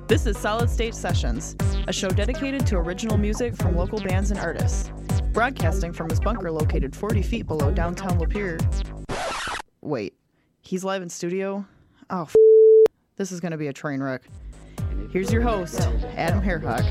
This is Solid State Sessions, a show dedicated to original music from local bands and artists. Broadcasting from his bunker located 40 feet below downtown Lapeer. Wait, he's live in studio? Oh, this is going to be a train wreck. Here's your host, Adam Hairhawk.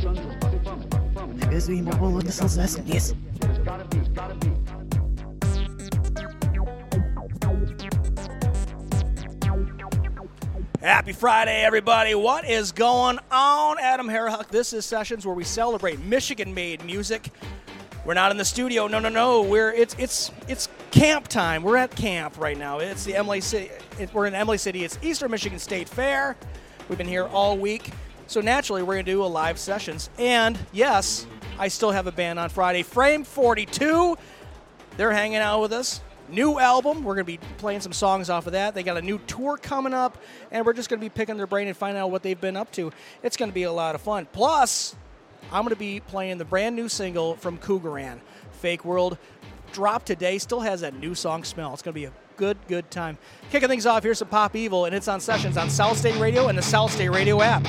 Happy Friday, everybody. What is going on? Adam Hairhawk. This is Sessions, where we celebrate Michigan-made music. We're not in the studio. No. It's camp time. We're at camp right now. It's the Emily City. We're in Emily City. It's Eastern Michigan State Fair. We've been here all week. So naturally, we're going to do a live Sessions. And yes, I still have a band on Friday. Frame 42. They're hanging out with us. New album. We're going to be playing some songs off of that. They got a new tour coming up, and we're just going to be picking their brain and finding out what they've been up to. It's going to be a lot of fun. Plus, I'm going to be playing the brand new single from Cougaran, Fake World. Dropped today. Still has that new song smell. It's going to be a good time. Kicking things off, here's some Pop Evil, and it's on Sessions on Solid State Radio and the Solid State Radio app.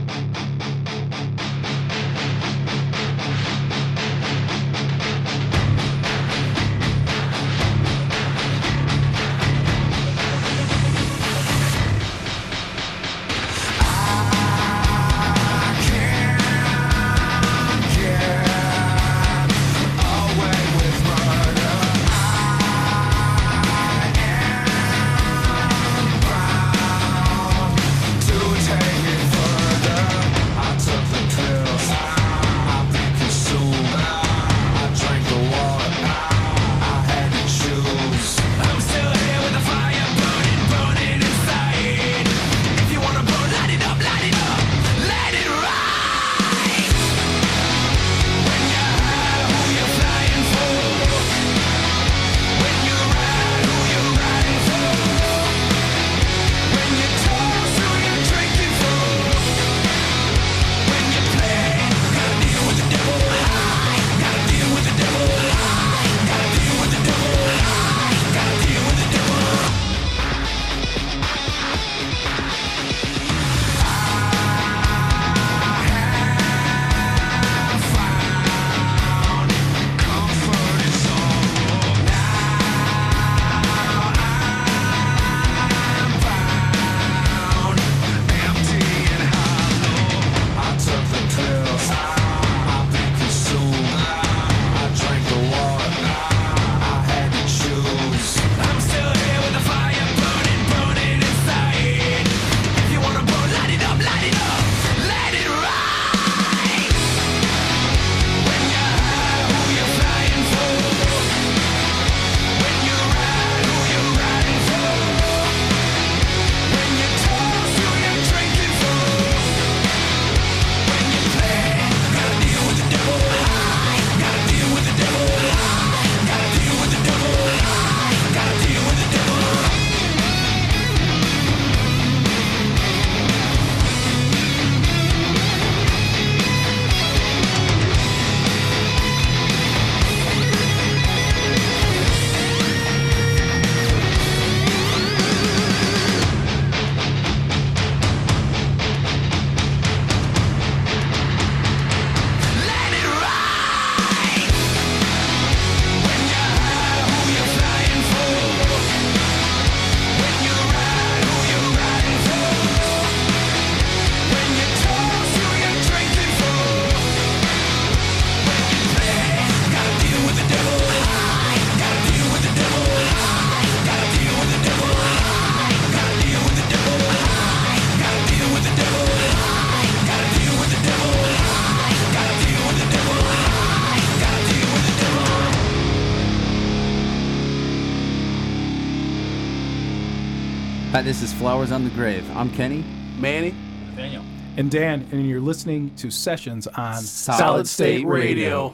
Hi, this is Flowers on the Grave. I'm Kenny. Manny. Nathaniel. And Dan, and you're listening to Sessions on Solid State Radio.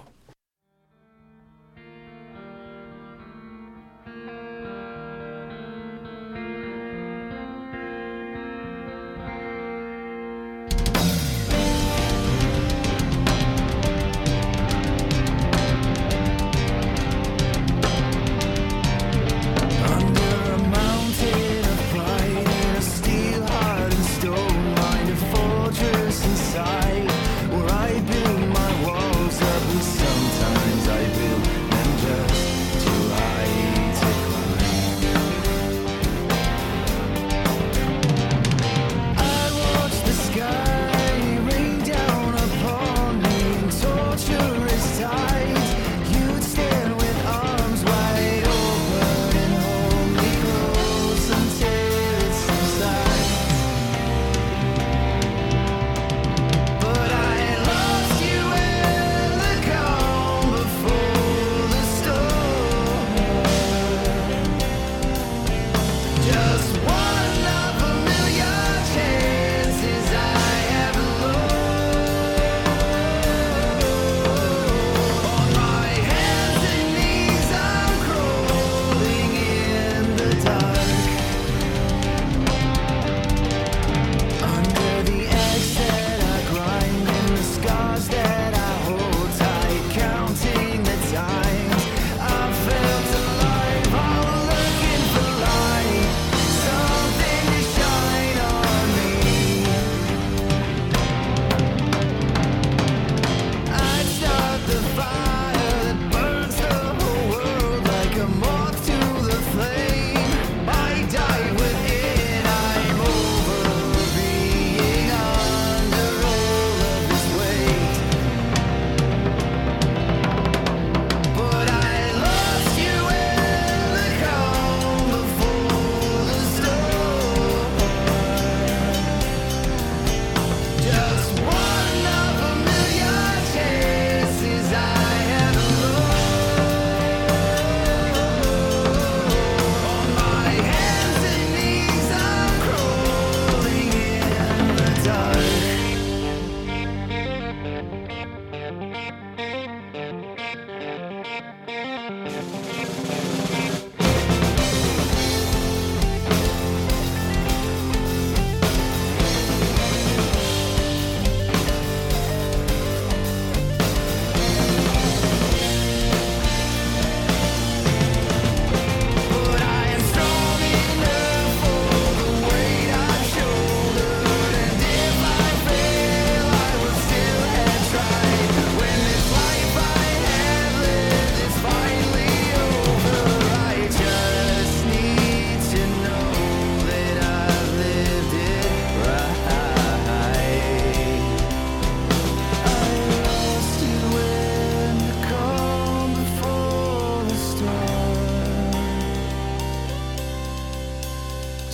Fortress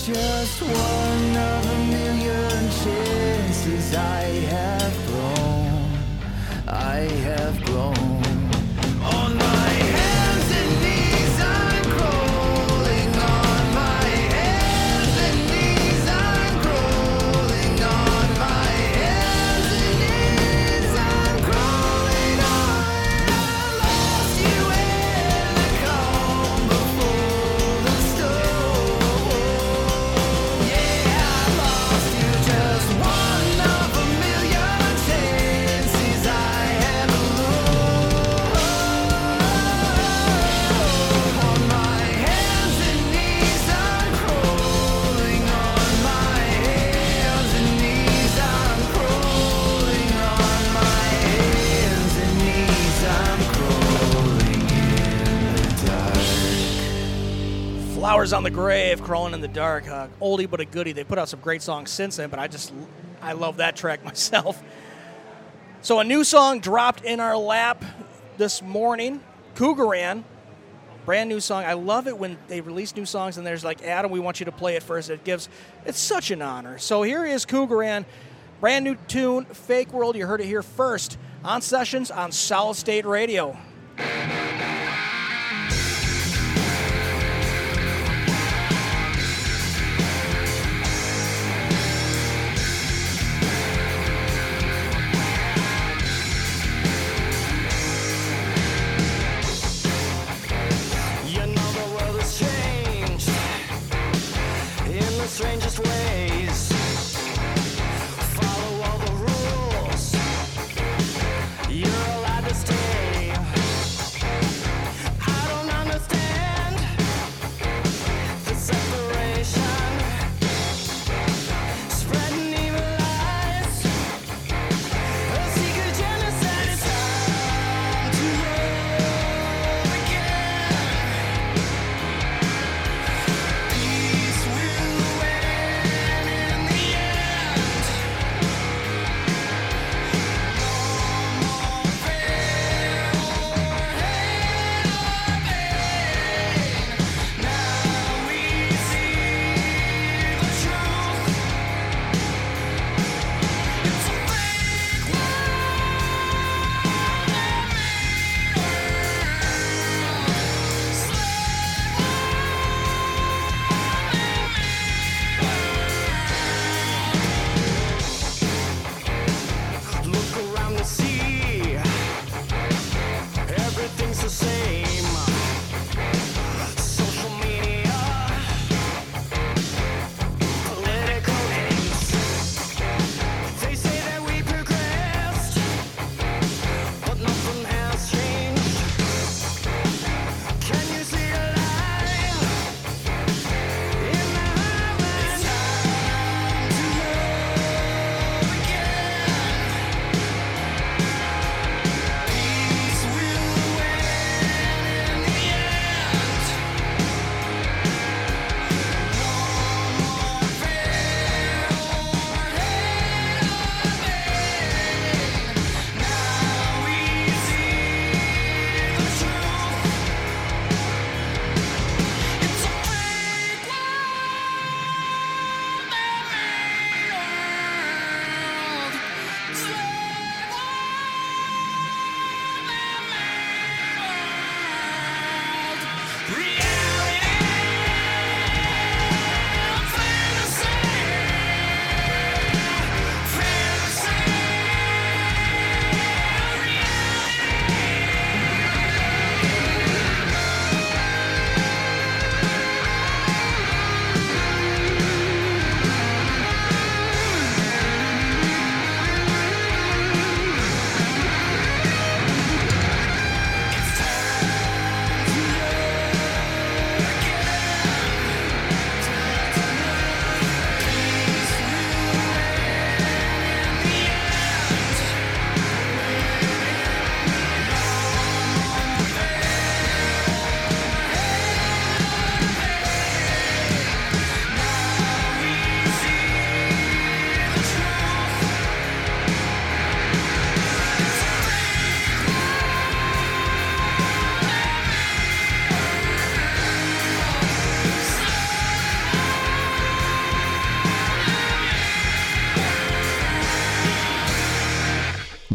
just one of a million chances. I have grown. On my hands and knees I'm crawling. On my hands and knees I'm crawling. On my hands and knees I'm crawling. I lost you in the calm before the storm. Yeah, I lost you, just one of a million chances. I have on my hands and knees I'm crawling. On my hands and knees I'm crawling. On my hands and knees I'm crawling in the dark. Flowers on the Grave, Crawling in the Dark. Oldie but a goodie. They put out some great songs since then, but I love that track myself. So a new song dropped in our lap this morning. Cougaran, brand new song. I love it when they release new songs and there's like, Adam, we want you to play it first. It's such an honor. So here is Cougaran, brand new tune, Fake World. You heard it here first on Sessions on Solid State Radio. You know the world has changed in the strangest ways. Follow all the rules. You're allowed to stay.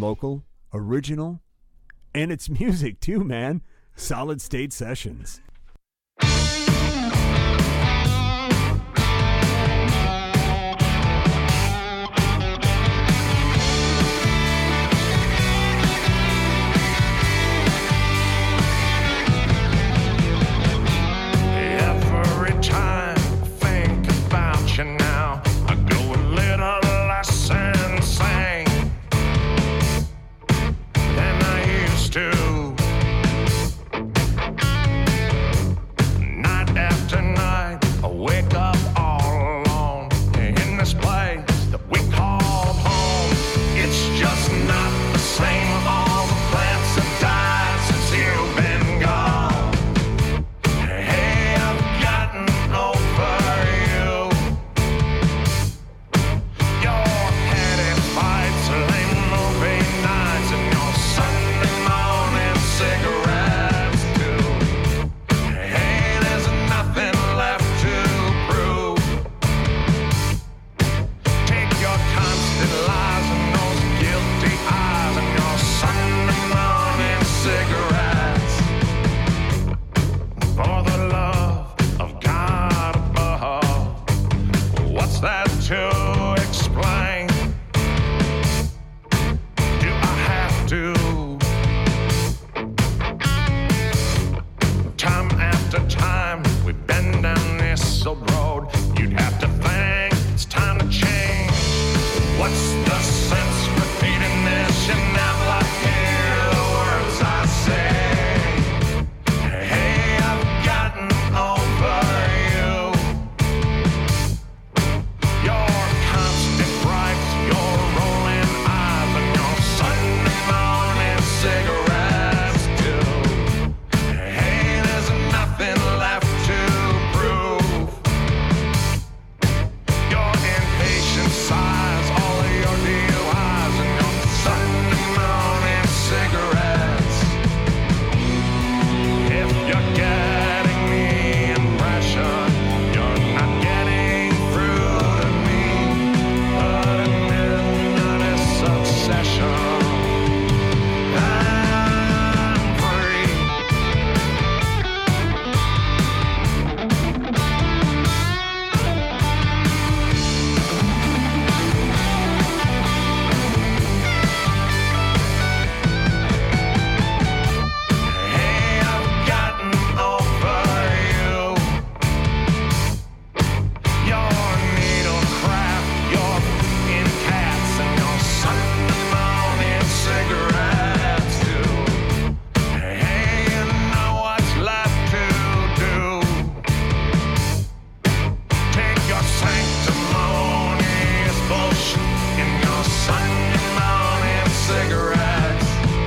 local, original, and it's music too, man. Solid State Sessions. Every time I think about you now, I go a little less insane than I used to. Night after night, I wake up all alone in this place that we call home. It's just not the same. All the plants have died since you've been gone. Hey, I've gotten over you. Your petty fights, lame movie nights, and your Sunday morning cigarettes too. Hey, there's nothing left to prove. Take your constant lies and those guilty eyes and your Sunday morning cigarettes. For the love of God above, what's that to explain? Do I have to? Time after time, we've been down this old road. You'd have to think it's time to change. What's the sense repeating this? You never hear the words I say. Hey, I've gotten over you. Your constant gripes, your rolling eyes, and your Sunday morning cigarettes too. Hey, there's nothing left to prove. Your impatient sighs, all of your DUIs, and your Sunday morning cigarettes. If you're getting the impression you're not getting through to me, but in this obsession, I'm free. Hey, I've gotten over you. Your needlecraft, your in cats, and your Sunday morning cigarettes too. Hey, you know what's left to do. Take your sanctimonious bullshit in your Sunday morning cigarettes.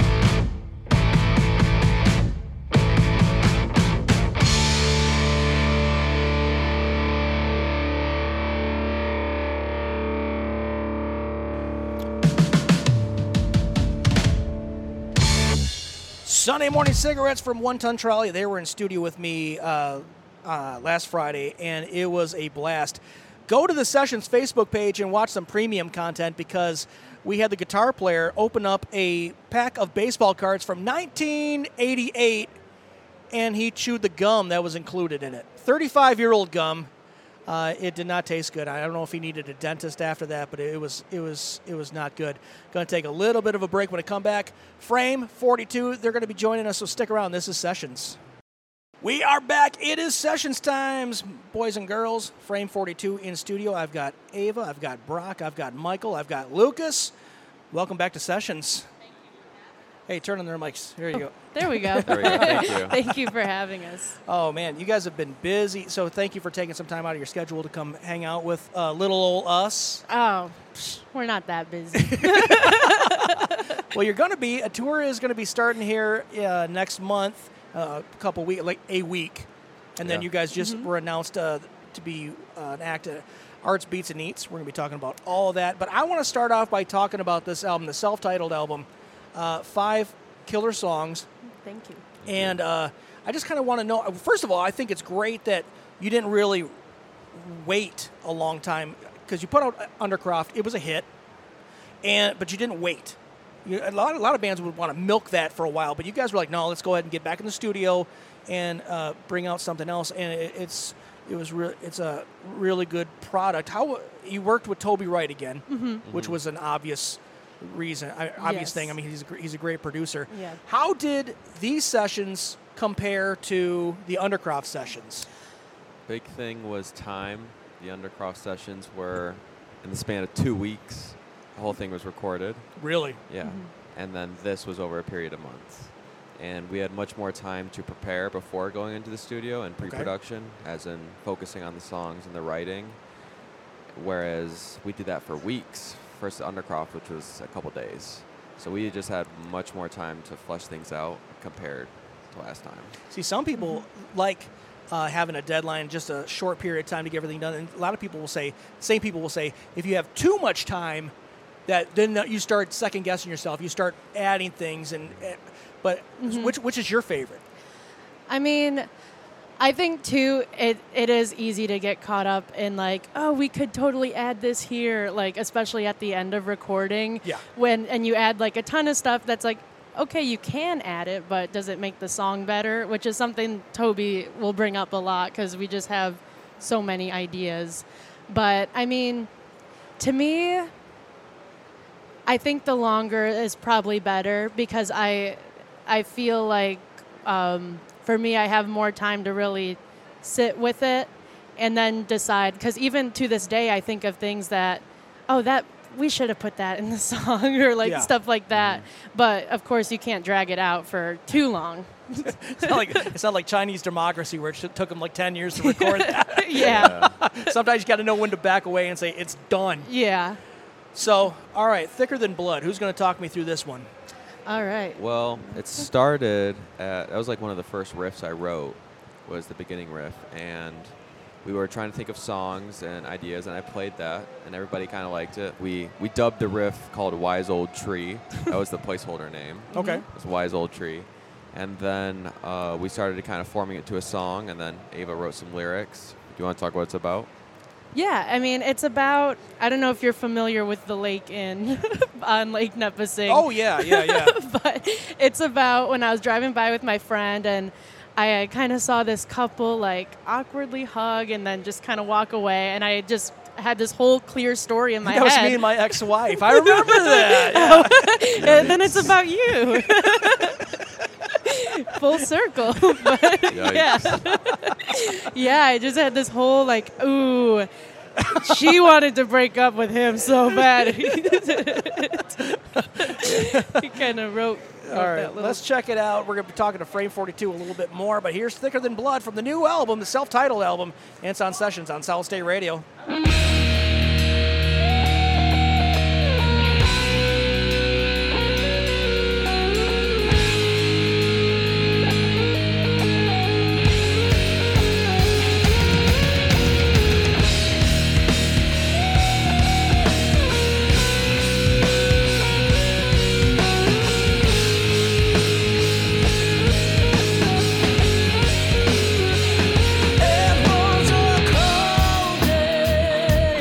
Sunday Morning Cigarettes from One Ton Trolley. They were in studio with me last Friday, and it was a blast. Go to the Sessions Facebook page and watch some premium content because we had the guitar player open up a pack of baseball cards from 1988, and he chewed the gum that was included in it. 35-year-old gum. It did not taste good. I don't know if he needed a dentist after that, but it was not good. Going to take a little bit of a break. When I come back, Frame 42, they're going to be joining us, so stick around. This is Sessions. We are back. It is Sessions times, boys and girls. Frame 42 in studio. I've got Ava, I've got Brock, I've got Michael, I've got Lucas. Welcome back to Sessions. Hey, turn on their mics. Here you go. There we go. There we go. Thank you. Thank you for having us. Oh, man, you guys have been busy, so thank you for taking some time out of your schedule to come hang out with little old us. Oh, we're not that busy. Well, you're going to be, a tour is going to be starting here next month, a couple weeks, like a week. And then Yeah. you guys just were announced to be an act at Arts, Beats, and Eats. We're going to be talking about all of that. But I want to start off by talking about this album, the self-titled album, 5 killer songs. Thank you. And I just kind of want to know, first of all, I think it's great that you didn't really wait a long time because you put out Undercroft. It was a hit, but you didn't wait. a lot of bands would want to milk that for a while, but you guys were like, no, let's go ahead and get back in the studio and bring out something else. And it's a really good product. How you worked with Toby Wright again, which was an obvious Yes. thing. I mean, he's a great producer. Yeah. How did these sessions compare to the Undercroft sessions? Big thing was time. The Undercroft sessions were in the span of 2 weeks. The whole thing was recorded. Really? Yeah. And then this was over a period of months. And we had much more time to prepare before going into the studio and pre-production, as in focusing on the songs and the writing. Whereas we did that for weeks. First the Undercroft, which was a couple days. So we just had much more time to flesh things out compared to last time. See, some people like having a deadline, just a short period of time to get everything done. And a lot of people will say, if you have too much time, that then you start second guessing yourself. You start adding things, but which is your favorite? I mean, I think too, it is easy to get caught up in like, oh, we could totally add this here, like especially at the end of recording. Yeah. And you add like a ton of stuff that's like, okay, you can add it, but does it make the song better? Which is something Toby will bring up a lot because we just have so many ideas. But I mean, to me, I think the longer is probably better because I feel like for me, I have more time to really sit with it and then decide. Because even to this day, I think of things that, we should have put that in the song or like stuff like that. But of course, you can't drag it out for too long. It's not like Chinese Democracy where it took them like 10 years to record that. Yeah. Sometimes you got to know when to back away and say it's done. Yeah. So, all right, Thicker Than Blood. Who's going to talk me through this one? All right. Well, it started that was like one of the first riffs I wrote, was the beginning riff. And we were trying to think of songs and ideas, and I played that, and everybody kind of liked it. We dubbed the riff called Wise Old Tree. That was the placeholder name. Okay. It was Wise Old Tree. And then we started kind of forming it to a song, and then Ava wrote some lyrics. Do you want to talk what it's about? Yeah, I mean, it's about, I don't know if you're familiar with the Lake Inn on Lake Nipissing. Oh, yeah. But it's about when I was driving by with my friend and I kind of saw this couple like awkwardly hug and then just kind of walk away. And I just had this whole clear story in my head. That was me and my ex-wife. I remember that. Yeah. And then it's about you. Full circle. But yeah, I just had this whole like, ooh, she wanted to break up with him so bad. He kind of wrote All right, that little. let's check it out. We're going to be talking to Frame 42 a little bit more, but here's Thicker Than Blood from the new album, the self-titled album, and it's on Sessions on Solid State Radio. It was a cold day.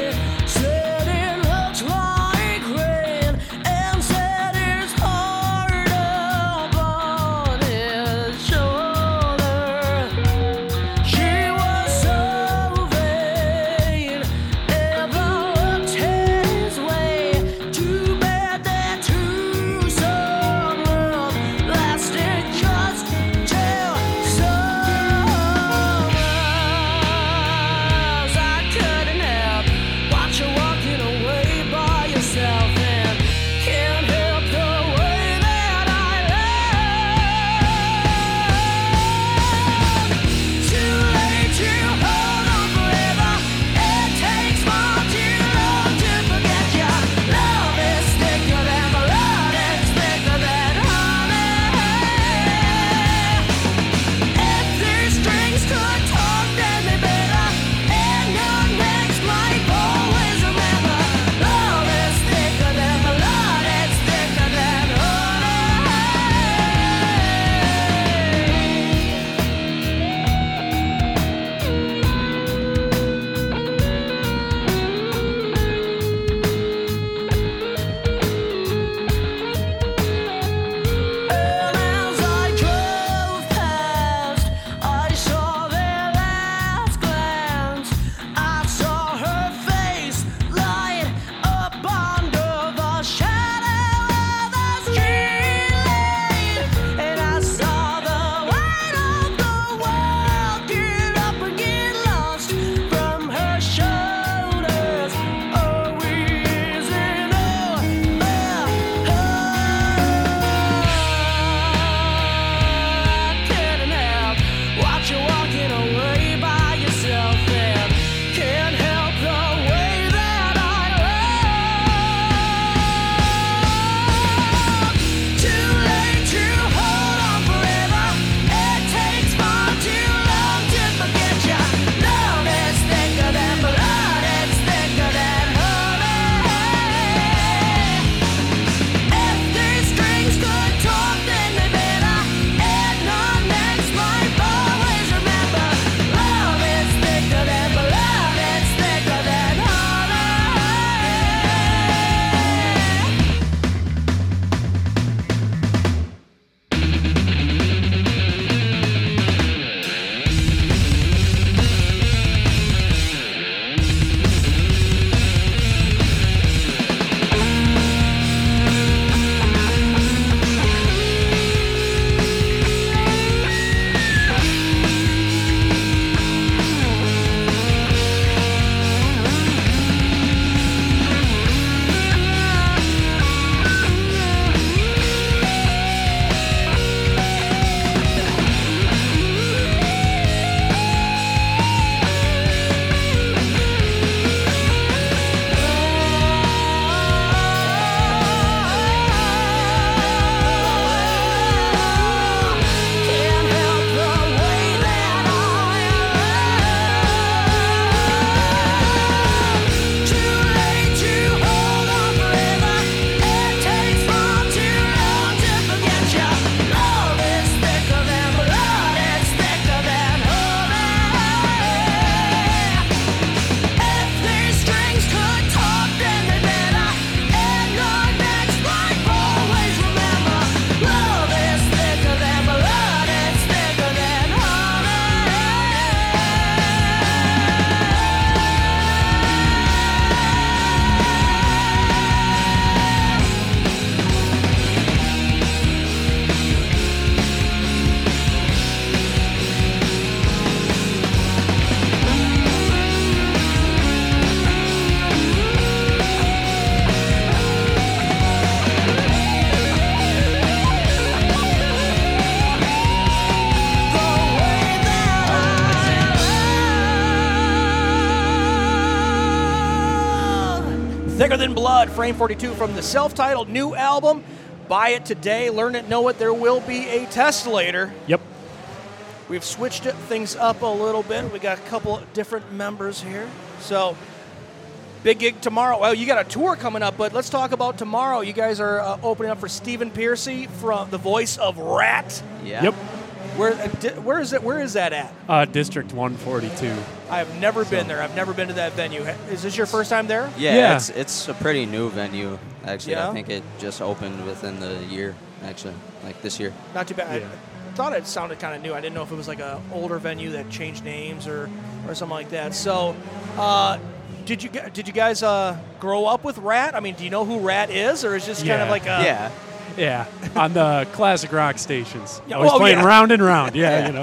Thicker Than Blood, Frame 42 from the self-titled new album. Buy it today, learn it, know it. There will be a test later. Yep. We've switched things up a little bit. We got a couple different members here. So, big gig tomorrow. Well, you got a tour coming up, but let's talk about tomorrow. You guys are opening up for Stephen Piercy, from the voice of Rat. Yeah. Yep. Where is it? Where is that at? District 142. I have never been there. I've never been to that venue. Is this your first time there? Yeah. It's a pretty new venue, actually. Yeah? I think it just opened within the year, actually, like this year. Not too bad. Yeah. I thought it sounded kind of new. I didn't know if it was like an older venue that changed names or something like that. So, did you guys grow up with Rat? I mean, do you know who Rat is, or is just kind of like a Yeah, on the classic rock stations. Yeah, Always playing yeah. round and round. Yeah, you know.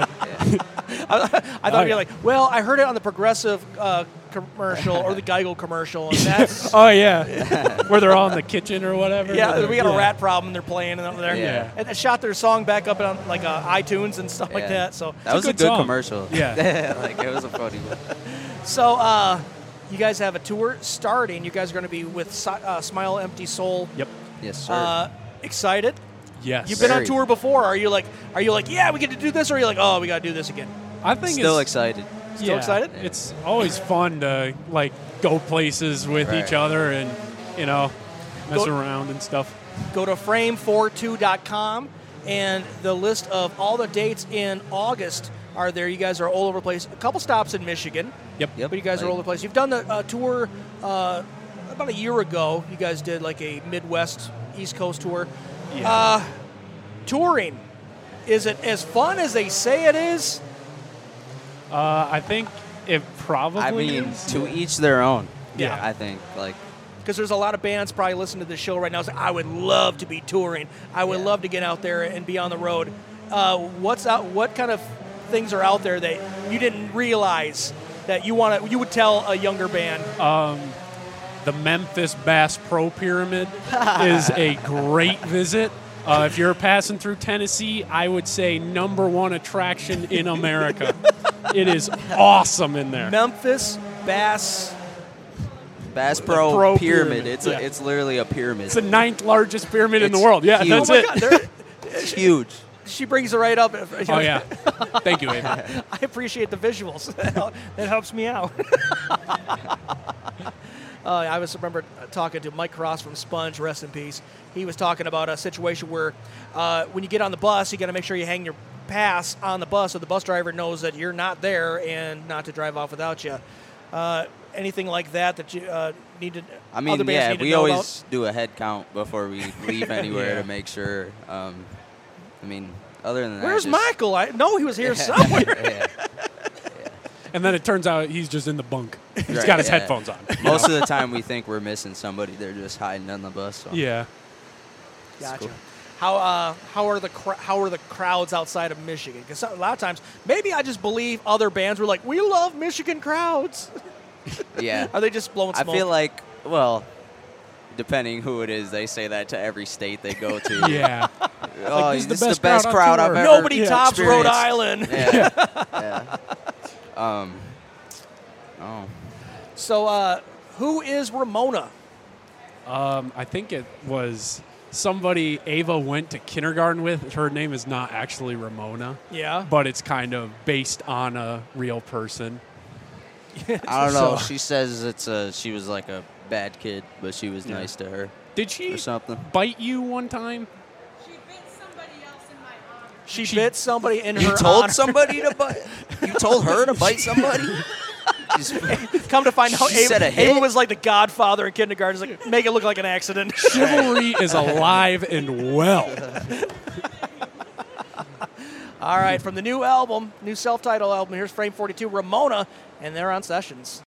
I thought you were like, well, I heard it on the Progressive commercial or the Geico commercial, and that's Oh yeah, where they're all in the kitchen or whatever. yeah. We got a Rat problem. They're playing over there. Yeah. And they shot their song back up on like iTunes and stuff like Yeah. that. So That was a good good song. commercial. Yeah. Like, it was a funny one. So, you guys have a tour starting. You guys are going to be with Smile Empty Soul. Yep. Yes, sir. Excited? Yes. You've been on Very. tour before. Are you like, yeah, we get to do this, or are you like, oh, we got to do this again? I think Still it's excited. Still excited? It's always fun to like go places with Right. each other and mess Go- around and stuff. Go to frame42.com, and the list of all the dates in August are there. You guys are all over the place. A couple stops in Michigan. Yep. Yep. But you guys are all over the place. You've done the tour about a year ago. You guys did like a Midwest, East Coast tour. Yeah. Touring, is it as fun as they say it is? I think it probably. I mean, is. to each their own. Yeah. I think, like, Because there's a lot of bands probably listening to this show right now saying, I would love to be touring. I would love to get out there and be on the road. What kind of things are out there that you didn't realize that you would tell a younger band? The Memphis Bass Pro Pyramid is a great visit. If you're passing through Tennessee, I would say #1 attraction in America. It is awesome in there. Memphis Bass. Bass Pro, Pro pyramid. pyramid, It's it's literally a pyramid. It's the 9th largest pyramid in the It's world. Yeah, huge. that's Oh my it. God, there- It's huge. she brings it right up. Oh yeah, thank you, Ava. I appreciate the visuals. That helps me out. I remember talking to Mike Cross from Sponge, rest in peace. He was talking about a situation where when you get on the bus, you got to make sure you hang your pass on the bus so the bus driver knows that you're not there and not to drive off without you. Anything like that you need to? I mean, other bands yeah, need to we know always do a head count before we leave anywhere Yeah. to make sure. I mean, other than that, Where's just- Michael? I know he was here somewhere. Yeah. And then it turns out he's just in the bunk. He's Right, got his yeah. headphones on. Most of the time, we think we're missing somebody. They're just hiding on the bus. So. Yeah. Gotcha. cool. How are the crowds outside of Michigan? Because a lot of times, maybe I just believe other bands were like, we love Michigan crowds. Yeah. Are they just blowing I smoke? feel like, well, depending who it is, they say that to every state they go to. Yeah. Oh, this is the this is best the best crowd on crowd I've tour. ever nobody tops Rhode experienced. Island. Yeah. Yeah. Oh. So, who is Ramona? I think it was somebody Ava went to kindergarten with. Her name is not actually Ramona, Yeah. but it's kind of based on a real person. I don't know. So- She says she was like a bad kid, but she was nice to her Did she or something. bite you one time? She bit somebody else in my arm. She bit somebody in You her told honor. somebody to bite? You told her to bite somebody? Come to find out, She said a Ava hit? was like the godfather in kindergarten. It's like, make it look like an accident. Chivalry is alive and well. All right, from the new album, new self-titled album, here's Frame 42, Ramona, and they're on Sessions.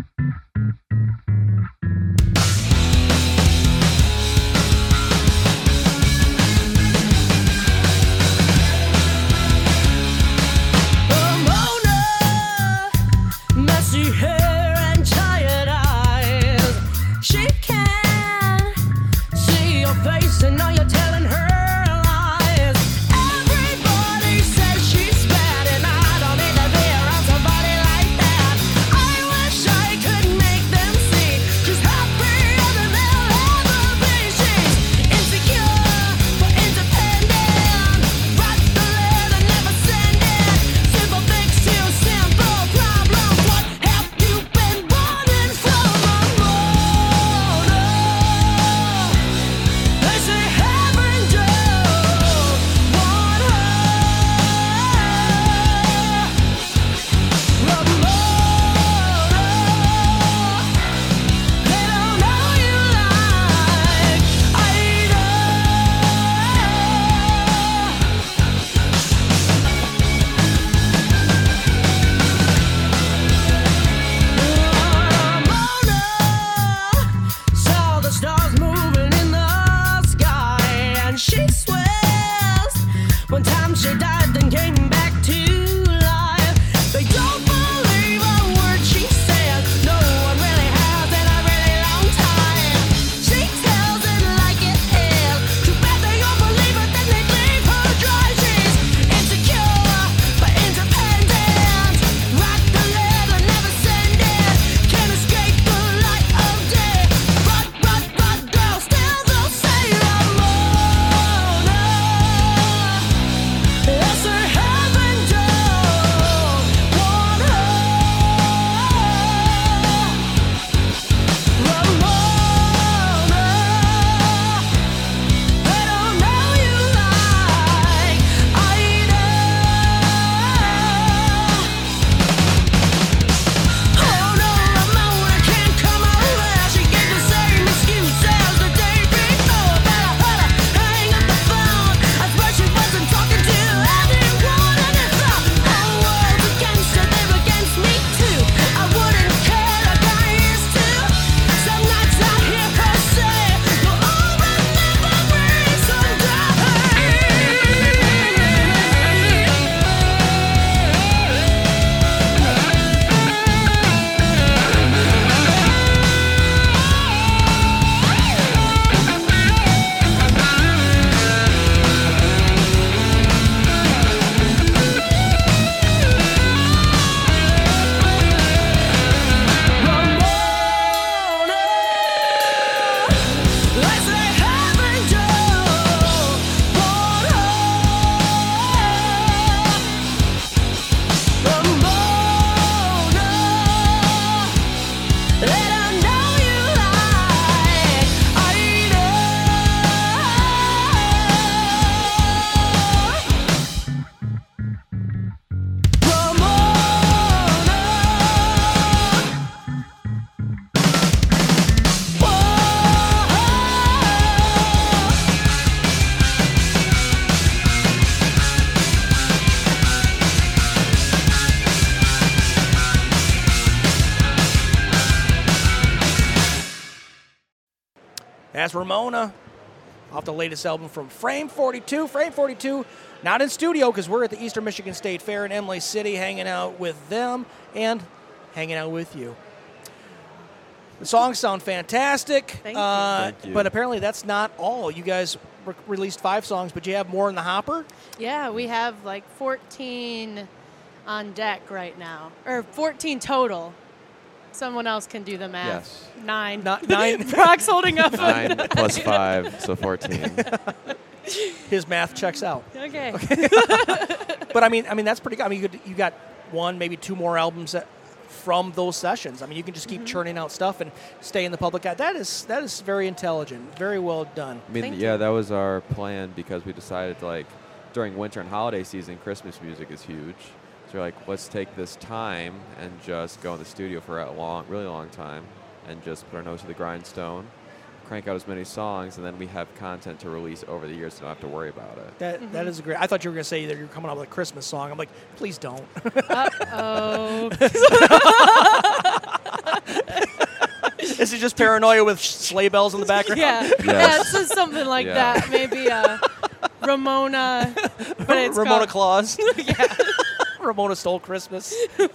Messy hair and tired eyes. She can see your face and now you're telling her lies. Everybody says she's bad and I don't need to be around somebody like that. I wish I could make them see she's happier than That's Ramona off the latest album from Frame 42. Frame 42, not in studio because we're at the Eastern Michigan State Fair in Emily City hanging out with them and hanging out with you. The songs sound fantastic. Thank you. Thank you. But apparently that's not all. You guys released 5 songs, but you have more in the hopper? Yeah, we have like 14 on deck right now, or 14 total. Someone else can do the math. Yes. 9. Nine. Brock's holding up. 9 plus 5, so 14. His math checks out. Okay. But I mean that's pretty good. I mean, you got 1, maybe 2 more albums from those sessions. I mean, you can just keep churning out stuff and stay in the public eye. That is very intelligent, very well done. I mean, Thank yeah, you. that was our plan because we decided to, like, during winter and holiday season, Christmas music is huge. So we're like, let's take this time and just go in the studio for a really long time and just put our nose to the grindstone, crank out as many songs, and then we have content to release over the years so we don't have to worry about it. That is great. I thought you were going to say that you're coming out with a Christmas song. I'm like, please don't. Uh-oh. Is it just paranoia with sleigh bells in the background? Yeah. Yes. Yeah, it's just something like Yeah. that. Maybe Ramona. But it's Ramona called- Claus. Ramona stole Christmas.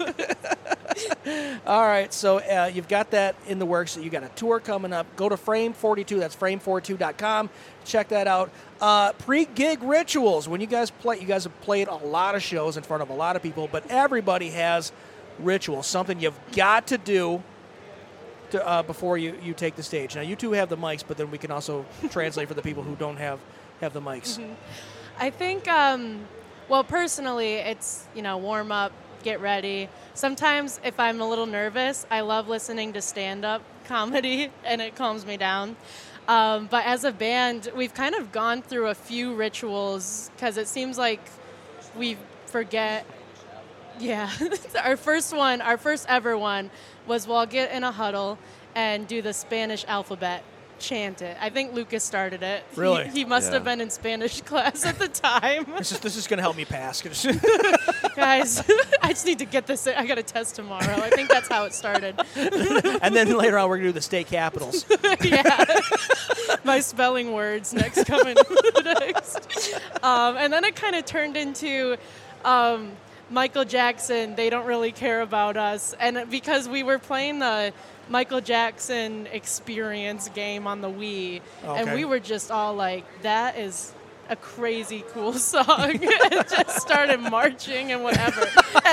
All right, so you've got that in the works. You got a tour coming up. Go to Frame 42. That's frame42.com. Check that out. Pre-gig rituals. When you guys play, you guys have played a lot of shows in front of a lot of people, but everybody has rituals, something you've got to do before you take the stage. Now, you two have the mics, but then we can also translate for the people who don't have the mics. I think, well, personally, it's, warm up, get ready. Sometimes if I'm a little nervous, I love listening to stand-up comedy, and it calms me down. But as a band, we've kind of gone through a few rituals because it seems like we forget. Yeah, our first ever one was we'll get in a huddle and do the Spanish alphabet, chant it. I think Lucas started it. Really? He must have been in Spanish class at the time. This is going to help me pass. Guys, I just need to get this in. I got a test tomorrow. I think that's how it started. And then later on, we're going to do the state capitals. Yeah. My spelling words coming next. And then it kind of turned into Michael Jackson, They Don't Really Care About Us. And because we were playing the Michael Jackson Experience game on the Wii, and we were just all like, that is a crazy cool song. And just started marching and whatever.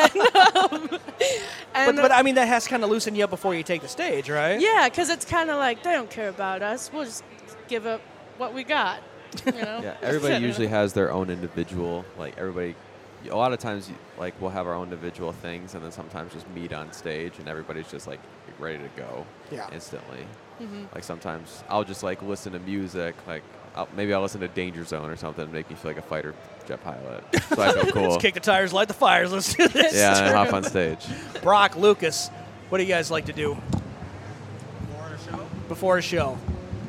But I mean, that has kind of loosened you up before you take the stage, right? Yeah, because it's kind of like, they don't care about us. We'll just give up what we got, Yeah, everybody usually has their own individual, like everybody, a lot of times, like, we'll have our own individual things and then sometimes just meet on stage and everybody's just, like, ready to go instantly. Like, sometimes I'll just, like, listen to music, like, maybe I'll listen to Danger Zone or something and make me feel like a fighter jet pilot. So I feel cool. Let's kick the tires, light the fires. Let's do this. Yeah, and hop on stage. Brock, Lucas, what do you guys like to do? Before a show?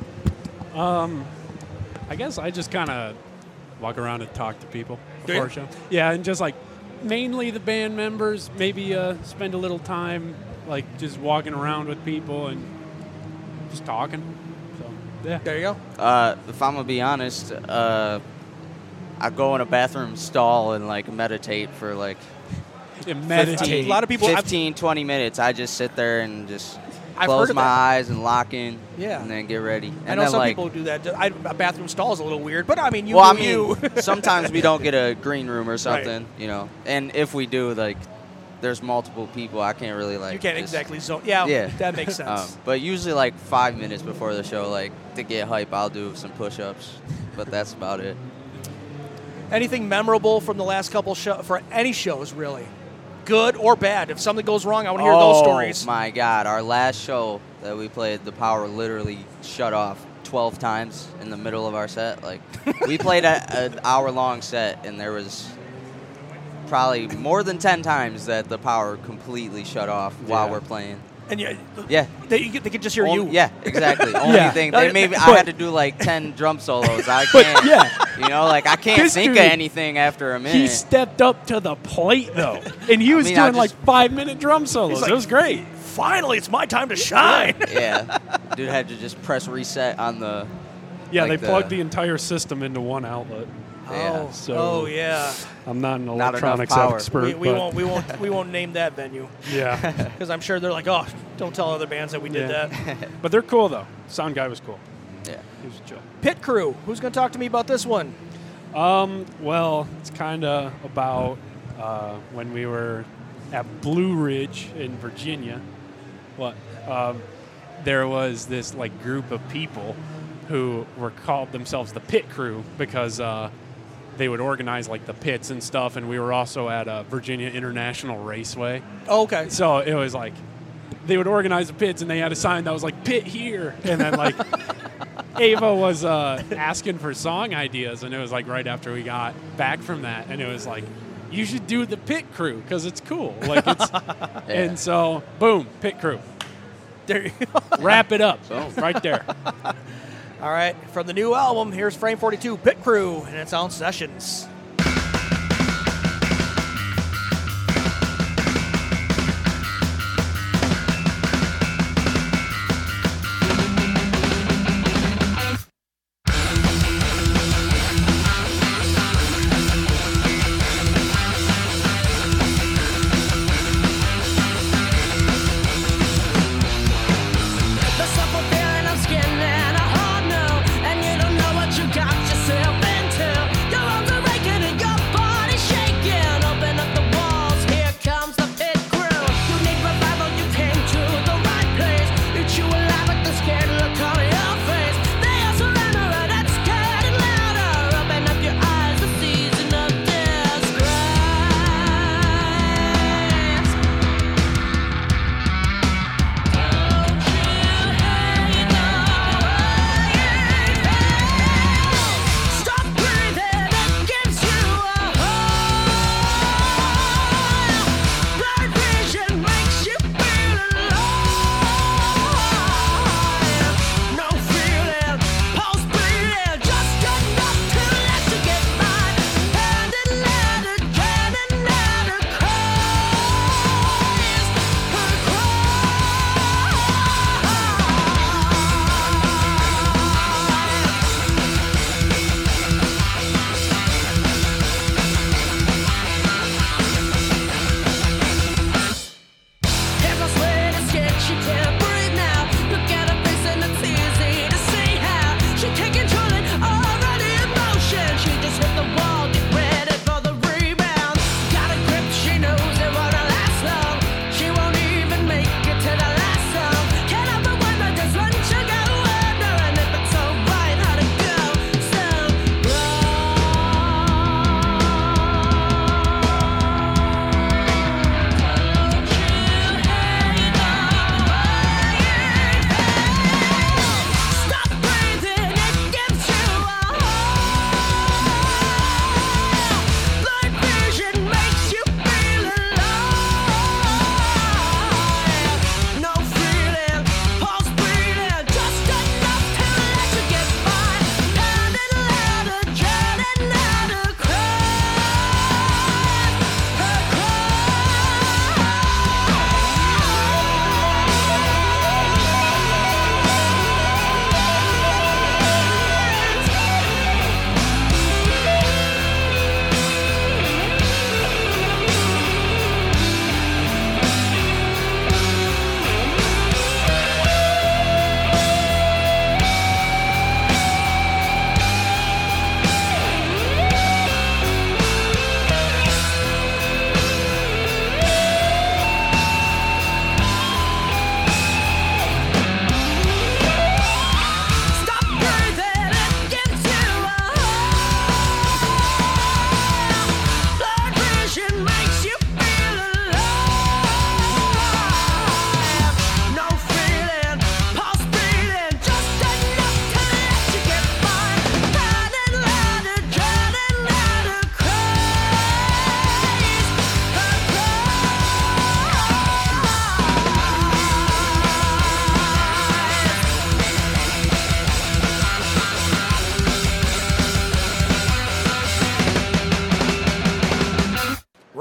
I guess I just kind of walk around and talk to people Do before you? a show. Yeah, and just like mainly the band members, maybe spend a little time like just walking around with people and just talking. So, yeah. There you go. If I'm gonna be honest, I go in a bathroom stall and like meditate for like And meditate. A lot of people. 15, 20 minutes. I just sit there and just I've close heard of my that. eyes and lock in. Yeah. And then get ready. I And know then some like, people do that. A bathroom stall is a little weird, but I mean, well, I you. mean, sometimes we don't get a green room or something, you know. And if we do, like, there's multiple people. I can't really like. You can't just- exactly zone. Yeah, Yeah. that makes sense. But usually like 5 minutes before the show, like to get hype, I'll do some push-ups. But that's about it. Anything memorable from the last couple for any shows, really? Good or bad? If something goes wrong, I want to hear those stories. Oh my God! Our last show that we played, the power literally shut off 12 times in the middle of our set. Like we played an hour-long set, and there was probably more than 10 times that the power completely shut off while we're playing. And Yeah. they could just hear you. Yeah, exactly. Only thing they maybe I had to do like 10 drum solos. I can't. You know, like I can't This think dude, of anything after a minute. He stepped up to the plate though, and he was I doing just- like 5-minute drum solos. like, It was great. Finally, it's my time to shine. Yeah. Dude had to just press reset on the. Yeah, like they plugged the entire system into one outlet. Yeah. So Oh yeah. I'm not an Not enough electronics power. expert. We but won't we won't name that venue Yeah, because I'm sure they're like, oh, don't tell other bands that we did Yeah. that. but they're cool though. Sound guy was cool. Yeah. He was chill. Pit Crew. Who's gonna talk to me about this one? Well, it's kind of about when we were at Blue Ridge in Virginia. What? There was this like group of people who were called themselves the Pit Crew because they would organize like the pits and stuff, and we were also at Virginia International Raceway. Oh, okay. So it was like they would organize the pits, and they had a sign that was like "Pit here," and then like Ava was asking for song ideas, and it was like right after we got back from that, and it was like, you should do the Pit Crew because it's cool. Like it's, and so boom, Pit Crew. There you go. Wrap it up, right there. All right, from the new album, here's Frame 42, Pit Crew, and it's on Sessions. The supple feeling of skin and a hard no, and you don't know what you got yourself into. Your arms are raking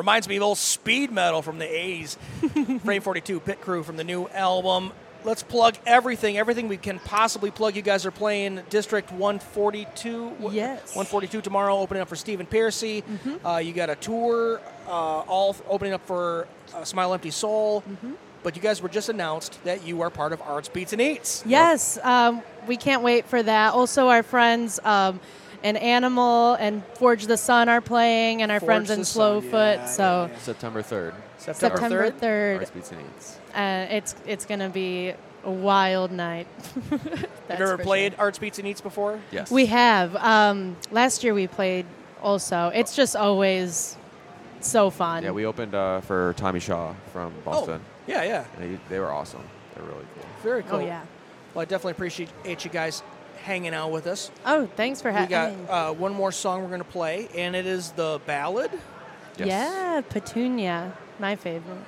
Reminds me of old speed metal from the 80s. Frame 42, Pit Crew from the new album. Let's plug everything we can possibly plug. You guys are playing District 142. Yes. 142 tomorrow, opening up for Stephen Piercy. You got a tour, all opening up for Smile Empty Soul. But you guys were just announced that you are part of Arts, Beats, and Eats. Yes, we can't wait for that. Also, our friends and Animal and Forge the Sun are playing, and our Forge friends the in Sun, Slowfoot. yeah, So September 3rd. September 3rd. Arts, Beats, and Eats. It's going to be a wild night. Have you ever played Arts, Beats, and Eats before? Yes. We have. Last year we played also. It's just always so fun. Yeah, we opened for Tommy Shaw from Boston. Yeah. And they were awesome. They're really cool. Very cool. Oh, yeah. Well, I definitely appreciate you guys hanging out with us. Oh, thanks for We having got one more song we're going to play, and it is the ballad. Yes. Yeah, Petunia, my favorite.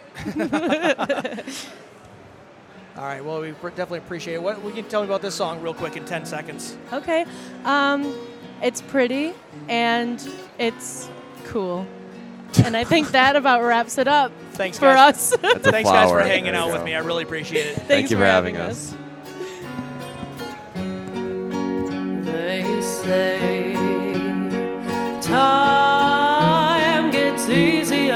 All right, well, we definitely appreciate it. What can you tell me about this song real quick in 10 seconds? Okay. It's pretty and it's cool. And I think that about wraps it up Thanks, for guys. us. That's a Thanks, guys, for flower. hanging There out you with go. me. I really appreciate it. Thanks you for having us. us. They say time gets easier,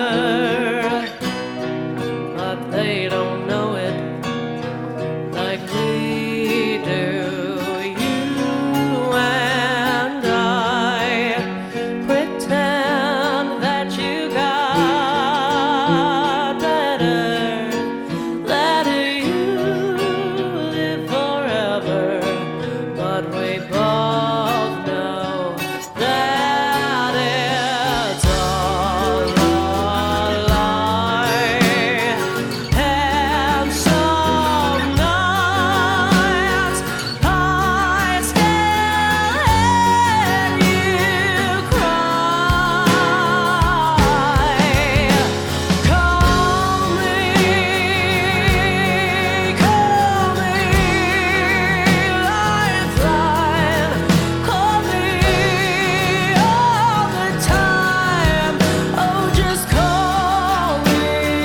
but they don't know it like we do. You and I pretend that you got better, that you live forever, but we both know that it's all a lie. And some nights I still hear you cry. Call me, lifeline. Call me all the time. Oh, just call me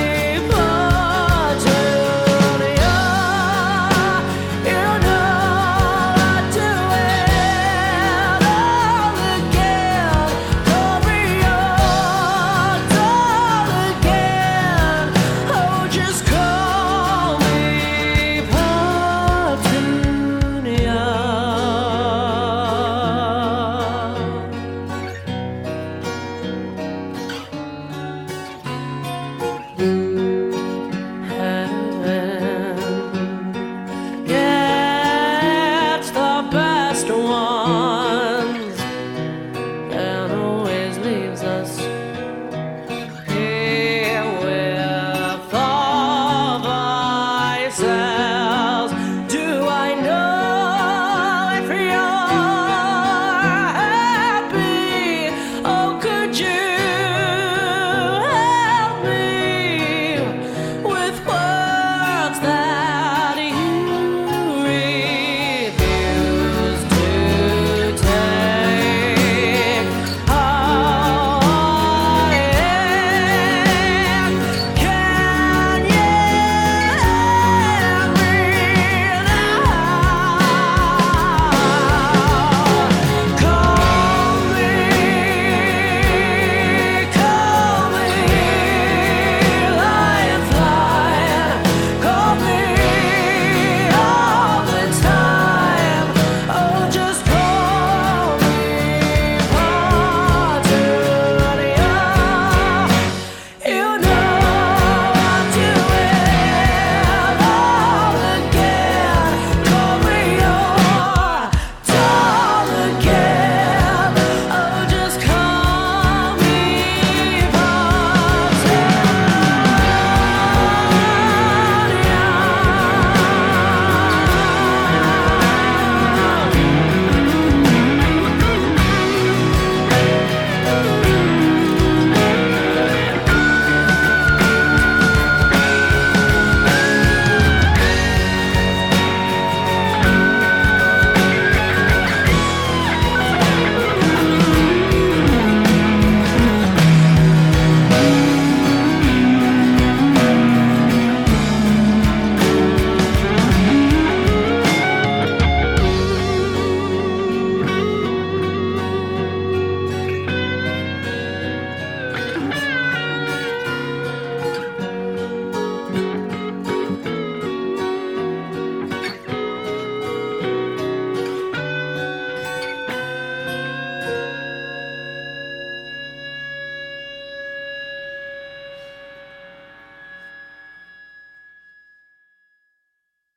Petunia. You know I'd do it all again. Call me your doll again. Oh, just call me Heaven gets the best ones and always leaves us here with all ourselves. Do I know if you're happy? Oh, could you help me with words that